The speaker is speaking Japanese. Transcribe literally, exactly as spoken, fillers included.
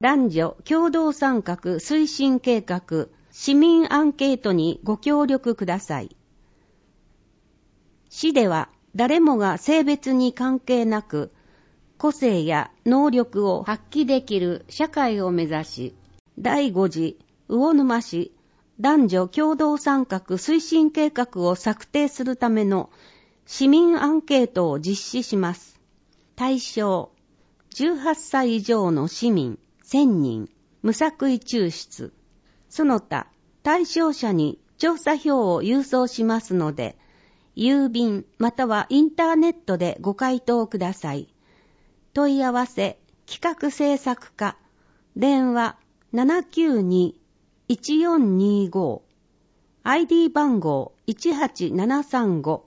男女共同参画推進計画市民アンケートにご協力ください。市では誰もが性別に関係なく個性や能力を発揮できる社会を目指し、だいご次魚沼市男女共同参画推進計画を策定するための市民アンケートを実施します。対象、じゅうはっさい以上の市民せんにん、無作為抽出。その他、対象者に調査票を郵送しますので、郵便またはインターネットでご回答ください。問い合わせ、企画制作課、電話 ななきゅうに いちよんにご、アイディー 番号いちはちななさんご、